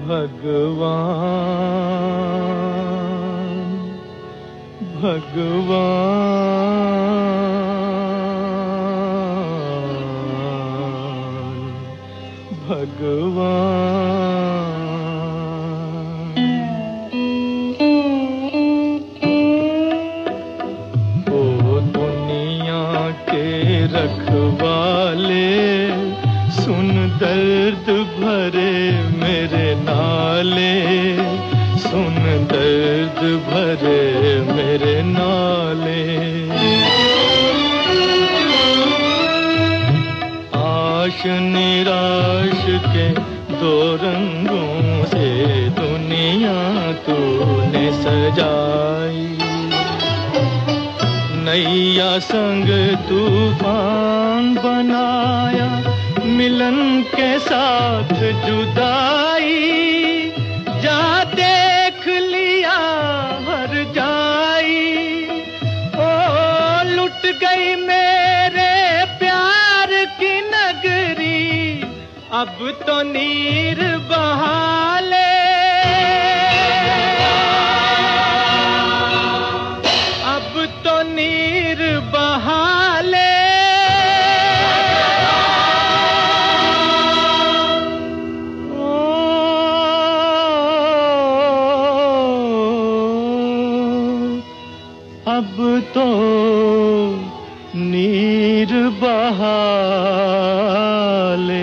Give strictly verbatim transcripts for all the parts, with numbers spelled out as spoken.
भगवान भगवान भगवान। ओ दुनिया के रखवाले, सुन दर्द भरे मेरे नाले, सुन दर्द भरे मेरे नाले। आश निराश के दो रंगों से दुनिया तूने सजाई, नैया संग तूफान बनाया, मिलन के साथ जुदाई। जा देख लिया हर जाई, ओ लुट गई मेरे प्यार की नगरी, अब तो नीर बहाले, अब तो नीर बहाले। अब तो नीर बहाले।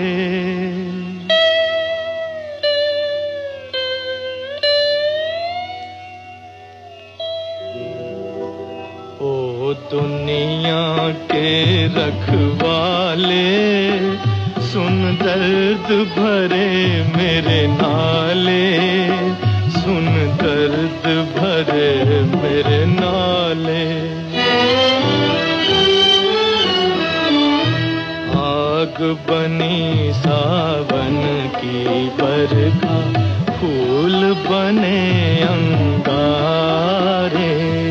ओ दुनिया के रखवाले, सुन दर्द भरे मेरे नाले, सुन दर्द भरे मेरे नाले। आग बनी सावन की बरखा, फूल बने अंगारे,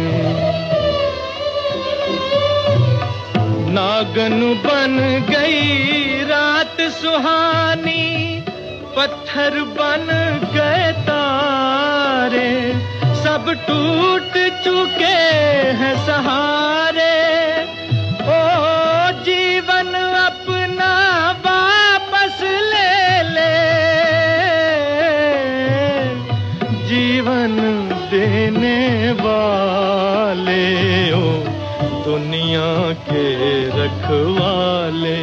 नागन बन गई रात सुहानी, पत्थर बन गए तारे, सब टूट चुके हैं सहारे। ओ जीवन अपना वापस ले ले, जीवन देने वाले, ओ दुनिया के रखवाले।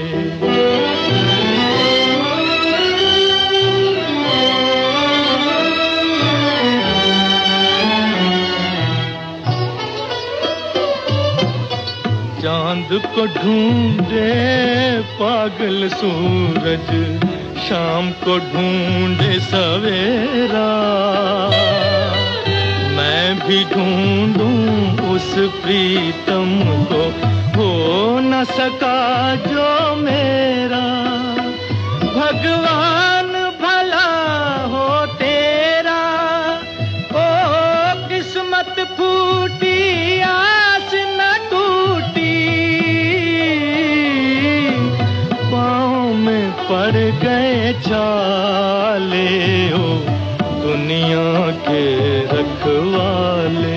चांद को ढूंढे पागल सूरज, शाम को ढूंढे सवेरा, मैं भी ढूंढूं उस प्रीतम को, हो न सका जो मेरा। भगवान भला हो तेरा, ओ किस्मत फूटी आस न टूटी, पाँव में पड़ गए छाले, ओ दुनिया के रखवाले।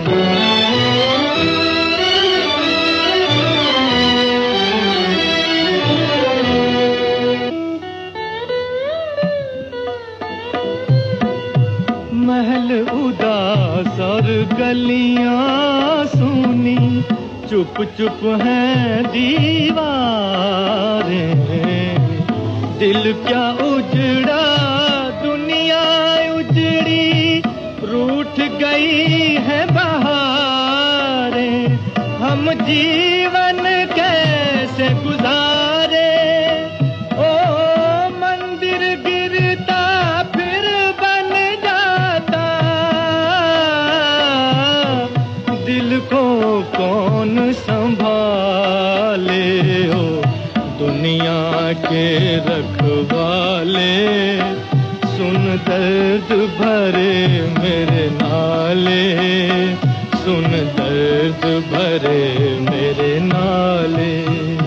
महल उदास और गलियां सूनी, चुप चुप हैं दीवारें, दिल क्या उजड़ा दुनिया उजड़ी, रूठ गई है बहारें, हम जीवन कैसे गुजारे। ओ मंदिर गिरता फिर बन जाता, दिल को कौन संभाले, ओ दुनिया के रखवाले। सुन दर्द भरे मेरे नाले, सुन दर्द भरे मेरे नाले।